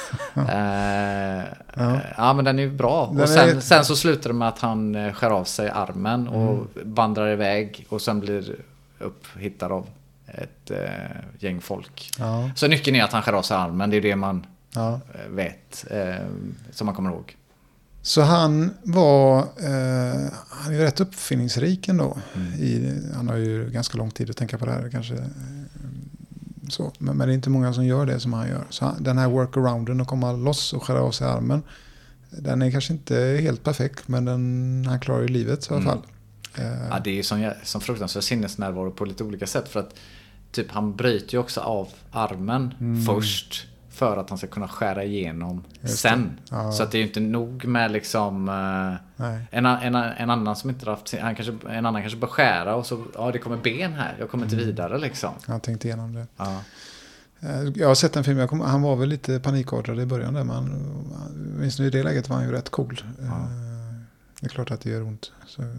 Ja, men den är ju bra. Och sen så slutar det med att han skär av sig armen och vandrar iväg och sen blir upphittad av ett gäng folk. Så nyckeln är att han skär av sig armen. Det är det man vet, som man kommer ihåg. Så han var han är ju rätt uppfinningsrik ändå. Han har ju ganska lång tid att tänka på det här kanske. Så. Men det är inte många som gör det som han gör. Så den här workarounden att komma loss och skära av sig armen, den är kanske inte helt perfekt, men han klarar ju livet i alla fall. Ja, det är ju som fruktansvärd sinnesnärvaro på lite olika sätt, för att typ han bryter ju också av armen först för att han ska kunna skära igenom sen. Så att det är ju inte nog med liksom en annan som inte haft en annan kanske bör skära och så det kommer ben här, jag kommer inte vidare liksom. Jag har tänkt igenom det. Jag har sett en film, han var väl lite panikartad i början där, men minst nu i det läget var han ju rätt cool. Det är klart att det gör ont.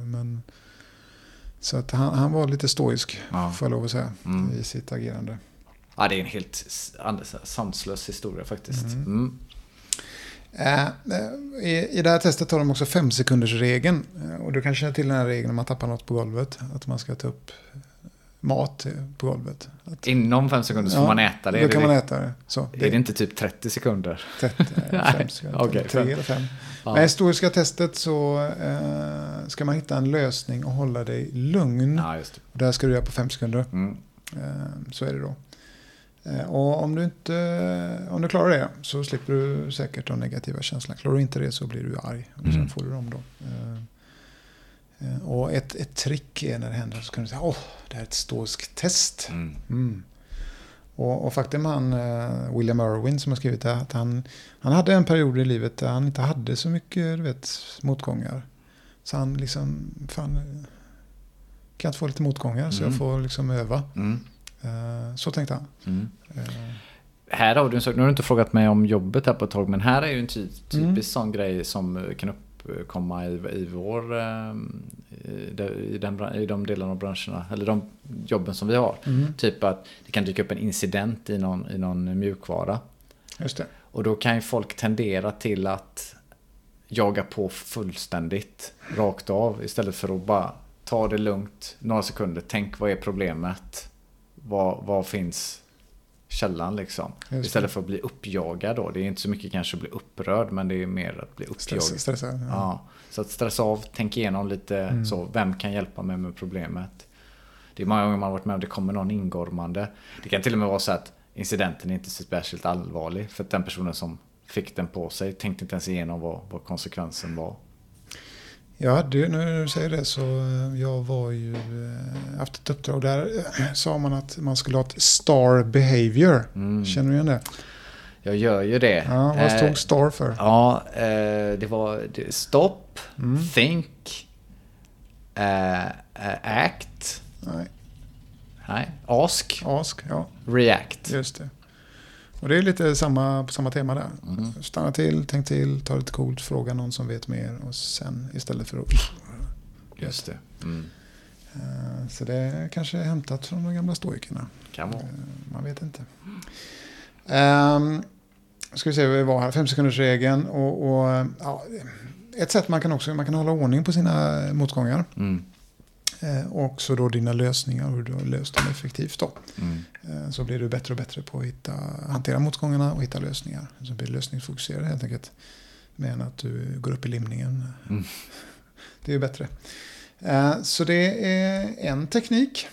Så att han var lite stoisk, får jag lov att säga, i sitt agerande. Ja, det är en helt sanslös historia faktiskt. I det här testet tar de också 5-sekunders-regeln. Och du kan känna till den här regeln om man tappar något på golvet. Att man ska ta upp mat på golvet. Inom 5 sekunder så får man äta det. Då kan man äta det. Så, är det inte typ 30 sekunder? 30, 5 sekunder. Okay, 3 eller 5. Men i historiska testet så ska man hitta en lösning och hålla dig lugn. Ja, just det. Och det här ska du göra på 5 sekunder. Så är det då. Och om du klarar det så slipper du säkert de negativa känslorna. Klarar du inte det så blir du arg. Och sen får du dem då. Och ett trick är när det händer så kan du säga det här är ett stoiskt test. Och faktum William Irwin som har skrivit det, att han hade en period i livet där han inte hade så mycket motgångar. Så han liksom kan inte få lite motgångar så jag får liksom öva. Så tänkte han. Här har du nu har du inte frågat mig om jobbet här på ett tag, men här är ju en typisk sån grej som kan uppkomma i vår i de delarna av branscherna eller de jobben som vi har. Typ att det kan dyka upp en incident i någon mjukvara. Just det. Och då kan ju folk tendera till att jaga på fullständigt rakt av istället för att bara ta det lugnt några sekunder. Tänk, vad är problemet? vad finns källan liksom. Istället för att bli uppjagad då. Det är inte så mycket kanske att bli upprörd, men det är mer att bli uppjagad. Stressad. Ja. Så att stressa av, tänk igenom lite så, vem kan hjälpa mig med problemet? Det är många gånger man har varit med om det kommer någon ingormande. Det kan till och med vara så att incidenten är inte så särskilt allvarlig, för att den personen som fick den på sig tänkte inte ens igenom vad konsekvensen var. Ja, när du säger det så jag var ju haft ett uppdrag där sa man att man skulle ha ett star behavior. Känner du igen det? Jag gör ju det. Ja, vad stod star för? Ja, det var stop, think, act. Nej, ask, ja. React. Just det. Och det är lite samma tema där. Stanna till, tänk till, ta lite coolt, fråga någon som vet mer och sen istället för att... Just det. Så det är kanske hämtat från de gamla stoikerna. Kan vara. Man vet inte. Ska vi se vad vi var här. 5-sekundersregeln och ett sätt man kan hålla ordning på sina motgångar. Och också då dina lösningar, hur du har löst dem effektivt då. Så blir du bättre och bättre på att hantera motgångarna och hitta lösningar. Så blir du lösningsfokuserad helt enkelt. Men att du går upp i limningen. Det är ju bättre. Så det är en teknik.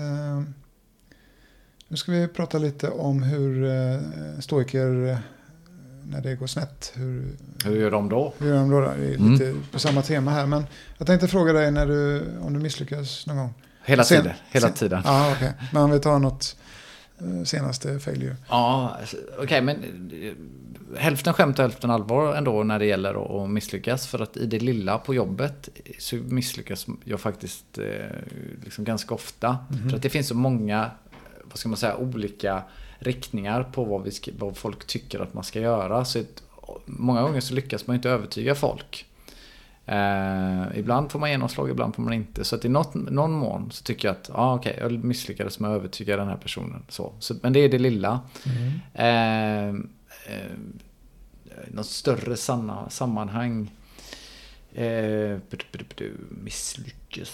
Nu ska vi prata lite om hur stoiker, när det går snett. Hur gör de då? Hur gör de då? Det är lite på samma tema här. Men jag tänkte fråga dig om du misslyckas någon gång. Hela tiden. Ja, okej. Men om vi tar något senaste failure. Ja, okej. Men hälften skämt och hälften allvar ändå när det gäller att misslyckas. För att i det lilla på jobbet så misslyckas jag faktiskt liksom ganska ofta. För att det finns så många, vad ska man säga, olika riktningar på vad folk tycker att man ska göra. Så många gånger så lyckas man inte övertyga folk. Ibland får man genomslag, ibland får man inte. Så att i någon mån så tycker jag att jag misslyckades med att övertyga den här personen. Så, men det är det lilla. Något större sammanhang. Misslyckas.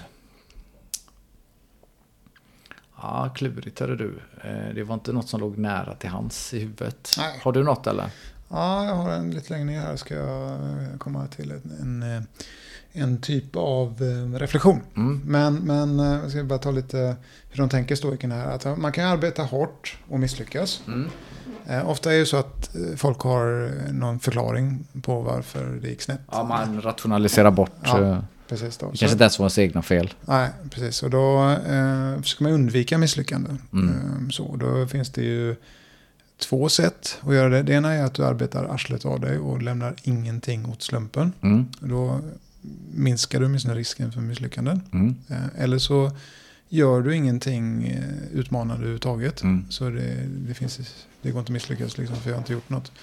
Ja, klurigt hade du. Det var inte något som låg nära till hans i huvudet. Nej. Har du något eller? Ja, jag har en lite längre ner här. Ska jag komma till en typ av reflektion. Men jag ska bara ta lite hur de tänker stoikerna här. Att man kan arbeta hårt och misslyckas. Ofta är det så att folk har någon förklaring på varför det gick snett. Ja, man rationaliserar bort. Ja, precis då. Det kanske inte ens var ens egna fel. Nej, precis. Och då försöker man undvika misslyckande. Så då finns det ju 2 sätt att göra det. Det ena är att du arbetar arslet av dig och lämnar ingenting åt slumpen. Då minskar du med sina risken för misslyckanden. Eller så gör du ingenting utmanande överhuvudtaget. Så det går inte att misslyckas liksom, för jag har inte gjort något.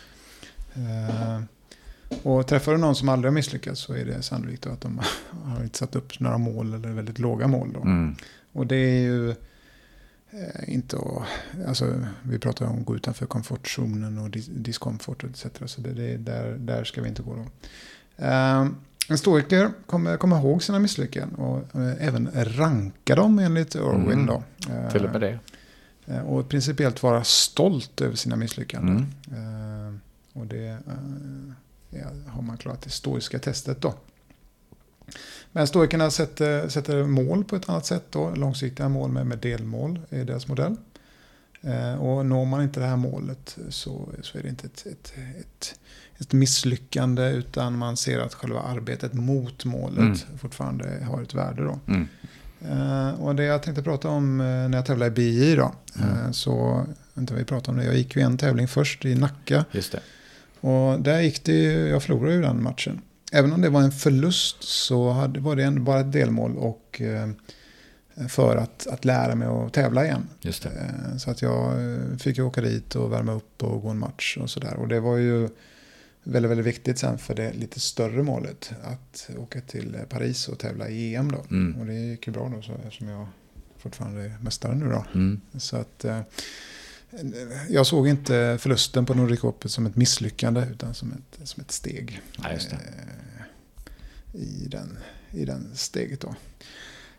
Och träffar du någon som aldrig har misslyckats så är det sannolikt att de har inte satt upp några mål eller väldigt låga mål. Då. Och det är ju inte alltså vi pratar om att gå utanför komfortzonen och diskomfort etc. Så det är där ska vi inte gå då. En stoiker kommer ihåg sina misslyckanden och även ranka dem enligt Orwin då. Till och med det. Och principiellt vara stolt över sina misslyckanden. Och det har man klarat det stoiska testet då. Men stoikerna sätter mål på ett annat sätt då. Långsiktiga mål med delmål är deras modell. Och når man inte det här målet så är det inte ett misslyckande, utan man ser att själva arbetet mot målet fortfarande har ett värde då. Och det jag tänkte prata om när jag tävlade i BI då. Så vänta, vi pratar om det. Jag gick ju en tävling först i Nacka. Just det. Och där gick jag förlorade ju den matchen. Även om det var en förlust så var det bara ett delmål och för att lära mig att tävla igen. Just det. Så att jag fick åka dit och värma upp och gå en match och sådär. Och det var ju väldigt, väldigt viktigt sen för det lite större målet att åka till Paris och tävla i EM då. Och det gick ju bra då, så eftersom jag fortfarande är mästare nu då. Så att jag såg inte förlusten på Nordic Cup som ett misslyckande utan som ett steg. Ja, just det. I den steget då.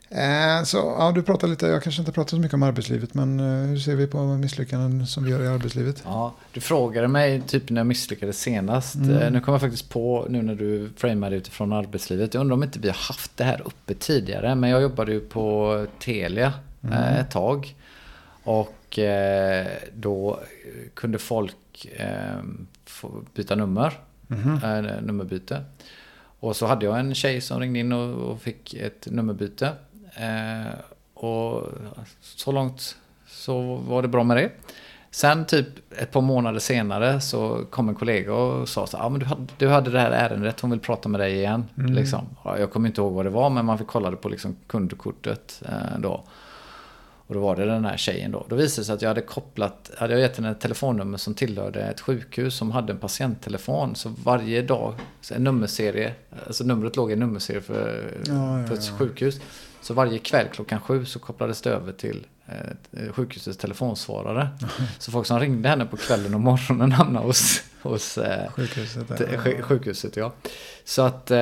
Så ja, du pratar lite, jag kanske inte pratar så mycket om arbetslivet, men hur ser vi på misslyckanden som vi gör i arbetslivet? Ja, du frågade mig typ när jag misslyckades senast. Nu kommer jag faktiskt på, nu när du framade utifrån arbetslivet, jag undrar om inte vi har haft det här uppe tidigare, men jag jobbade ju på Telia ett tag, och då kunde folk få byta nummer, nummerbyte. Och så hade jag en tjej som ringde in och fick ett nummerbyte. Och så långt så var det bra med det. Sen typ ett par månader senare så kom en kollega och sa så, men du hade det här ärendet, hon vill prata med dig igen. Liksom. Jag kommer inte ihåg vad det var, men man fick kolla det på liksom kundkortet då. Och då var det den här tjejen då. Då visade det sig att jag hade gett henne ett telefonnummer som tillhörde ett sjukhus som hade en patienttelefon. Så varje dag, så en nummerserie, alltså numret låg i en nummerserie för ett sjukhus. Så varje kväll 7:00 så kopplades det över till sjukhusets telefonsvarare. Så folk som ringde henne på kvällen och morgonen hamnade hos sjukhuset. Ja. Så att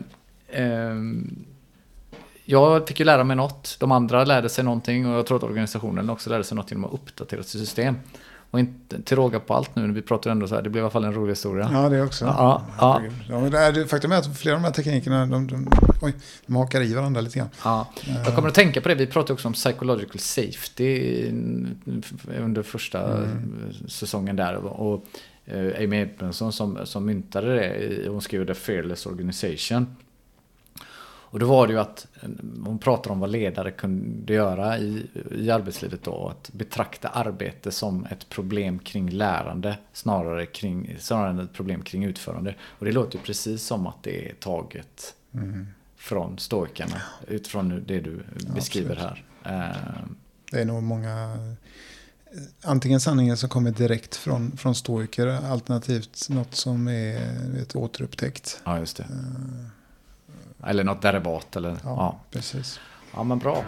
jag fick ju lära mig något. De andra lärde sig någonting, och jag tror att organisationen också lärde sig något genom att uppdatera sitt system. Och inte till råga på allt nu, vi pratar ändå så här, det blev i alla fall en rolig historia. Ja, det också. Ja. Men det faktum är att flera av de här teknikerna, de hakar i varandra lite grann. Ja. Jag kommer att tänka på det, vi pratade också om psychological safety under första säsongen där. Och Amy Edmondson som myntade det, hon skrev The Fearless Organization. Och då var det ju att hon pratar om vad ledare kunde göra i arbetslivet då. Att betrakta arbete som ett problem kring lärande snarare än ett problem kring utförande. Och det låter ju precis som att det är taget från stoikerna utifrån det du beskriver här. Det är nog många, antingen sanningen som kommer direkt från stoiker, alternativt något som är återupptäckt. Ja, just det. Eller något derivat. Eller, ja, precis. Ja, men bra.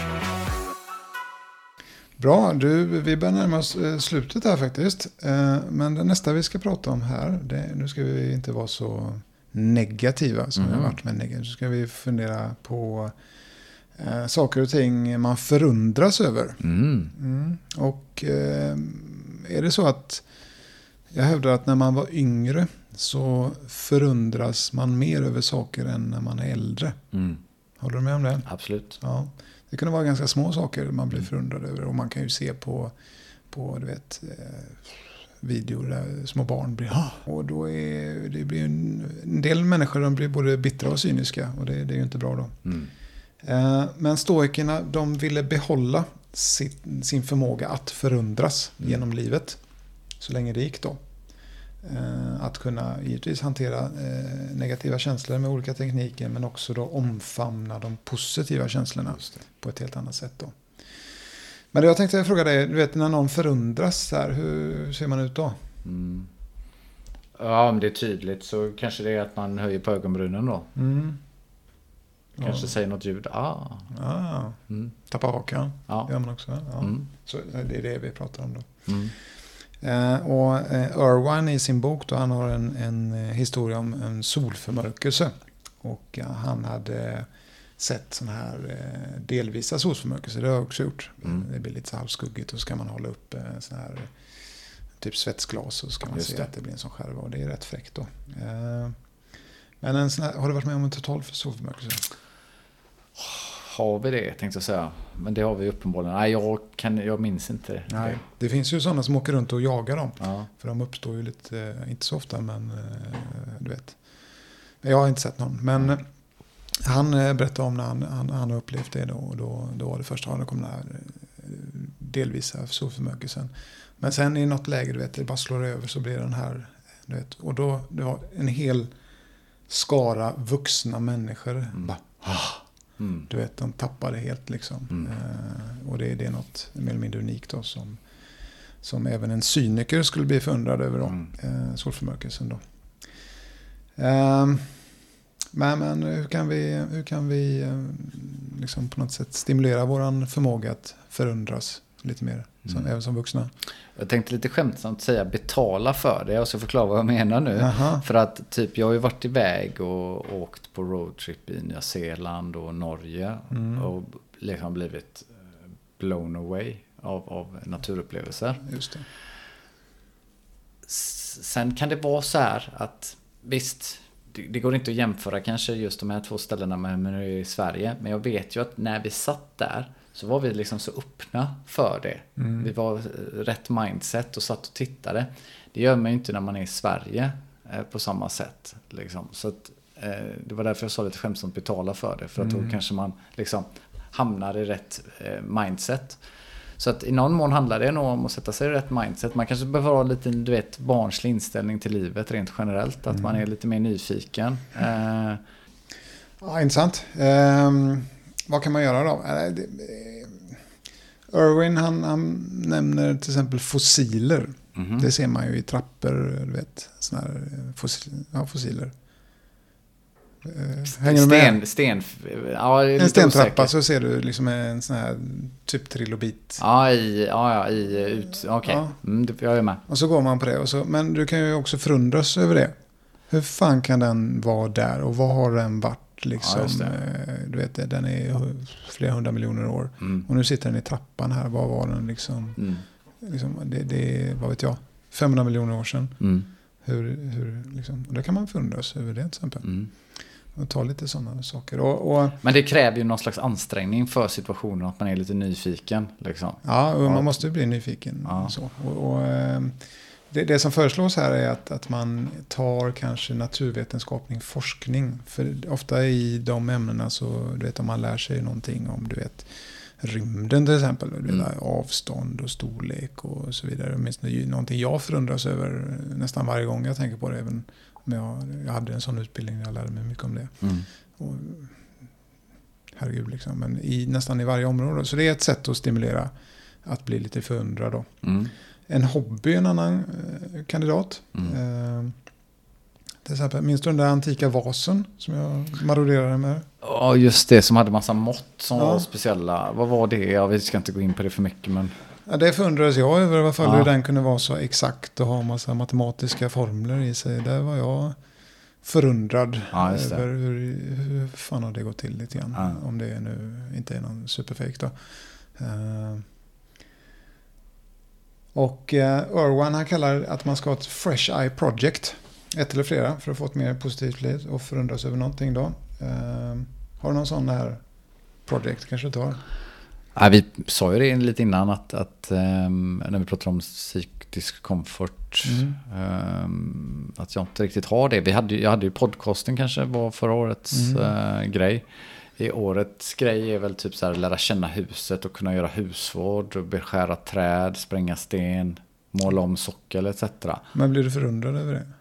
Bra, vi börjar närma oss slutet här faktiskt. Men det nästa vi ska prata om här, nu ska vi inte vara så negativa som vi har varit med negativa. Nu ska vi fundera på saker och ting man förundras över. Och är det så att jag hävdar att när man var yngre så förundras man mer över saker än när man är äldre. Håller du med om det? Absolut. Ja. Det kunde vara ganska små saker man blir förundrad över. Och man kan ju se på du vet, videor där små barn blir. Och då det blir en del människor, de blir både bittra och cyniska. Och det är ju inte bra då. Men stoikerna, de ville behålla sin förmåga att förundras genom livet. Så länge det gick då. Att kunna givetvis hantera negativa känslor med olika tekniker, men också då omfamna de positiva känslorna på ett helt annat sätt då. Men jag tänkte fråga dig, du vet när någon förundras här, hur ser man ut då? Ja, om det är tydligt så kanske det är att man höjer på ögonbrynen då. Kanske säger något ljud. Tappa hakan. Gör man också. Så det är det vi pratar om då. Och Irvine i sin bok då, han har en historia om en solförmörkelse, och han hade sett sån här delvisa solförmörkelse. Det har jag också gjort. Det blir lite så halvskuggigt, och så ska man hålla upp sån här typ svetsglas, och så ska man se att det blir en sån skärva, och det är rätt fräckt då. Men en sån här, har du varit med om en total solförmörkelse? Har vi det, tänkte jag säga. Men det har vi uppenbarligen. Nej, jag minns inte. Nej, det finns ju sådana som åker runt och jagar dem. Ja. För de uppstår ju lite, inte så ofta, men du vet. Jag har inte sett någon. Men han berättade om när han har upplevt det då. Och då var det första han kom den här delvisa solförmörkelsen. Men sen i något läge, du vet, det bara slår över, så blir den här, du vet. Och då det var en hel skara vuxna människor. Bara, du vet, de tappade helt liksom. Och det är något mer eller mindre unikt då, som även en cyniker skulle bli förundrad över då, solförmörkelsen då. Men hur kan vi liksom på något sätt stimulera våran förmåga att förundras? lite mer, även som vuxna. Jag tänkte lite skämtsamt säga betala för det. Jag ska förklara vad jag menar nu. Aha. För att typ jag har ju varit iväg och åkt på roadtrip i Nya Zeeland och Norge. Och liksom blivit blown away av naturupplevelser. Just det. Sen kan det vara så här att visst, det går inte att jämföra kanske just de här 2 ställena med i Sverige. Men jag vet ju att när vi satt där så var vi liksom så öppna för det. Vi var rätt mindset och satt och tittade. Det gör man ju inte när man är i Sverige på samma sätt. Liksom. Så att, det var därför jag sa lite skämtsamt betala för det. För att då kanske man liksom hamnar i rätt mindset. Så att i någon mån handlar det nog om att sätta sig i rätt mindset. Man kanske behöver ha lite, du vet, barnslig inställning till livet rent generellt. Att man är lite mer nyfiken. Ja, intressant. Vad kan man göra då? Irwin han nämner till exempel fossiler. Det ser man ju i trappor, du vet. Såna här fossiler. Hänger du med? Ja, en stentrappa så ser du liksom en sån här typ trilobit. Okej. Ja. Jag är med. Och så går man på det. Men du kan ju också förundras över det. Hur fan kan den vara där? Och vad har den varit? Liksom, du vet, den är flera 100 miljoner år. Och nu sitter den i trappan här. Vad var den liksom? Det är, vad vet jag, 500 miljoner år sedan. Hur liksom, och där kan man förundras över det till exempel. Och ta lite sådana saker. Men det kräver ju någon slags ansträngning för situationen att man är lite nyfiken. Liksom. Ja, och man måste bli nyfiken. Ja. Så. Det som föreslås här är att man tar kanske naturvetenskaplig forskning. För ofta i de ämnena så, du vet, om man lär sig någonting om, du vet, rymden till exempel. Du vet, avstånd och storlek och så vidare. Åtminstone någonting jag förundras över nästan varje gång jag tänker på det. Även om jag hade en sån utbildning där jag lärde mig mycket om det. Och, herregud liksom. Men nästan i varje område. Så det är ett sätt att stimulera att bli lite förundrad då. En hobby, en annan kandidat. Till exempel, minns du den där antika vasen som jag maroderade med? Ja, just det, som hade massa mått som var speciella. Vad var det? Ja, vi ska inte gå in på det för mycket, men... Ja, det förundrades jag över i alla fall hur den kunde vara så exakt och ha massa matematiska formler i sig. Där var jag förundrad över hur fan har det gått till lite grann. Om det nu inte är någon superfake då. Och Irwin, han kallar att man ska ha ett fresh eye project. Ett eller flera för att få ett mer positivt liv och förundras över någonting då. Har du någon sån här project kanske du har? Ja, vi sa ju det lite innan att när vi pratade om psykisk komfort att jag inte riktigt har det. Jag hade ju podcasten kanske var förra årets grej. I årets grej är väl typ så här lära känna huset och kunna göra husvård, beskära träd, spränga sten, måla om sockel etc. Men blir du förundrad över det?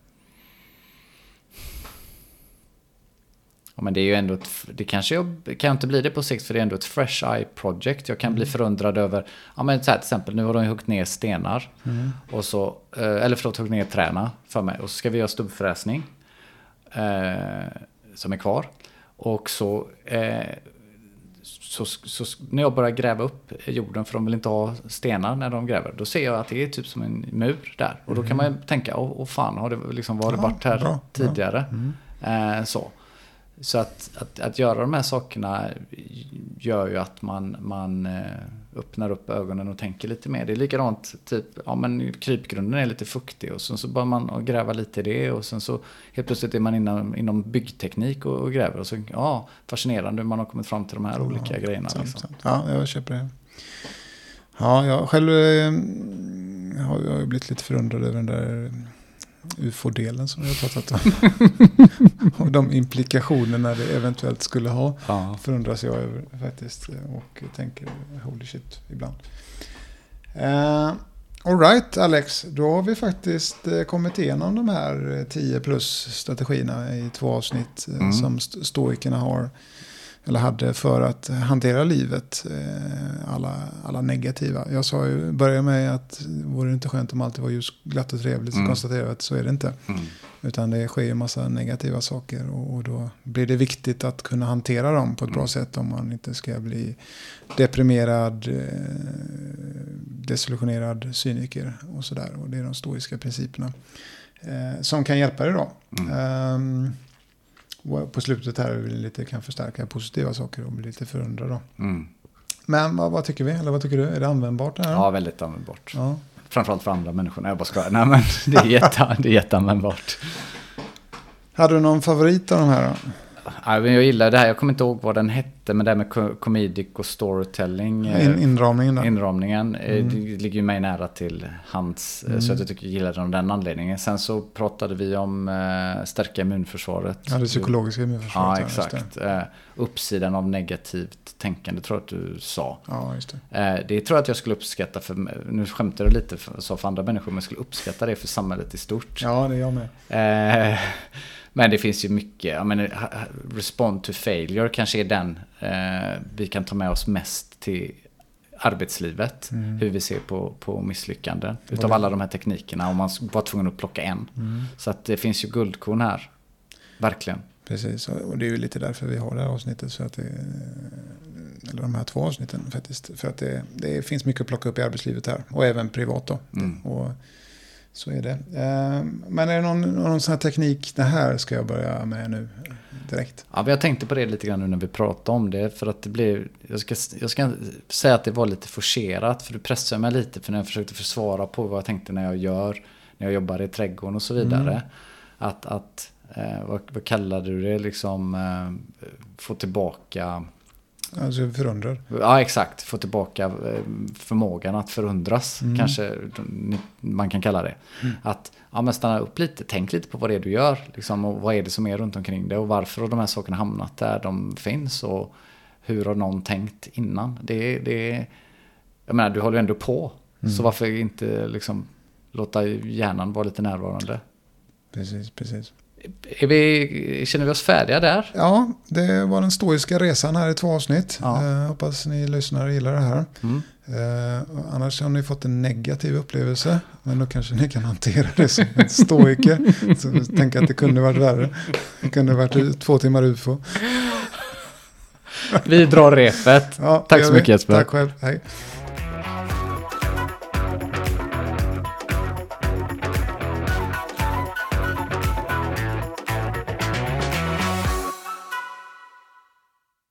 Ja, men det är ju ändå det kanske kan inte bli det på sikt, för det är ändå ett fresh eye project. Jag kan bli förundrad över, ja men så här, till exempel nu har de huggit ner stenar och så, huggit ner träna för mig, och så ska vi göra stubbfräsning som är kvar. Och så när jag börjar gräva upp jorden, för de vill inte ha stenar när de gräver, då ser jag att det är typ som en mur där. Och då kan man tänka, åh fan, har det liksom varit här tidigare? Så att göra de här sakerna gör ju att man öppnar upp ögonen och tänker lite mer. Det är likadant, typ, ja men krypgrunden är lite fuktig och så börjar man gräva lite i det, och sen så helt plötsligt är man inom byggteknik och gräver, och så fascinerande hur man har kommit fram till de här olika grejerna. Liksom. Ja, jag köper det. Ja, jag själv har ju blivit lite förundrad över den där UFO-delen som jag har pratat om. Och de implikationerna det eventuellt skulle ha. Förundras jag över faktiskt. Och tänker holy shit ibland. All right, Alex. Då har vi faktiskt kommit igenom de här 10 plus strategierna i 2 avsnitt som stoikerna har. eller hade för att hantera livet, alla negativa. Jag sa ju, började med att vore det inte skönt om allt var just glatt och trevligt, så konstaterar jag att så är det inte. Utan det sker en massa negativa saker, och då blir det viktigt att kunna hantera dem på ett bra sätt om man inte ska bli deprimerad, desillusionerad, cyniker och sådär. Och det är de stoiska principerna som kan hjälpa dig då. På slutet här vill lite kan förstärka positiva saker och bli lite förundrad då. Men vad tycker vi? Eller vad tycker du? Är det användbart det här? Ja, väldigt användbart. Ja. Framförallt för andra människor. Nej, jag bara skojar. Nej, men det är jätteanvändbart. Hade du någon favorit av de här då? Ja, jag gillar det här. Jag kommer inte ihåg vad den hette, men det här med comedic och storytelling. Inramningen då? Inramningen. Det ligger ju mig nära till hands. Så att jag gillar den av den anledningen. Sen så pratade vi om stärka immunförsvaret. Ja, det psykologiska immunförsvaret. Ja, exakt. Uppsidan av negativt tänkande, tror jag att du sa. Ja, just det. Det tror jag att jag skulle uppskatta för, nu skämtar du lite för andra människor, men jag skulle uppskatta det för samhället i stort. Ja, det är jag med. Men det finns ju mycket, jag menar, respond to failure kanske är den vi kan ta med oss mest till arbetslivet. Hur vi ser på misslyckanden utav alla de här teknikerna, om man var tvungen att plocka en. Så att det finns ju guldkorn här, verkligen. Precis, och det är ju lite därför vi har det här avsnittet, så att eller de här 2 avsnitten faktiskt, för att det finns mycket att plocka upp i arbetslivet här, och även privat då. Och så är det. Men är det någon sån här teknik, det här ska jag börja med nu direkt? Ja, jag tänkte på det lite grann nu när vi pratade om det, för att det blev, jag ska säga att det var lite forcerat, för du pressade mig lite för när jag försökte försvara på vad jag tänkte när jag jobbar i trädgården och så vidare. Vad kallade du det, liksom få tillbaka... Alltså förundrad. Ja, exakt. Få tillbaka förmågan att förundras, kanske man kan kalla det. Att men stanna upp lite, tänk lite på vad det är du gör, liksom, och vad är det som är runt omkring det, och varför har de här sakerna hamnat där de finns, och hur har någon tänkt innan. Jag menar, du håller ju ändå på, så varför inte liksom låta hjärnan vara lite närvarande. Precis. Känner vi oss färdiga där? Ja, det var den stoiska resan här i 2 avsnitt. Hoppas ni lyssnare gillar det här. Annars har ni fått en negativ upplevelse, men då kanske ni kan hantera det som en stoiker. Så tänk att det kunde varit värre. Det kunde varit 2 timmar UFO. Vi drar repet. Tack så mycket, Jesper. Tack själv. Hej.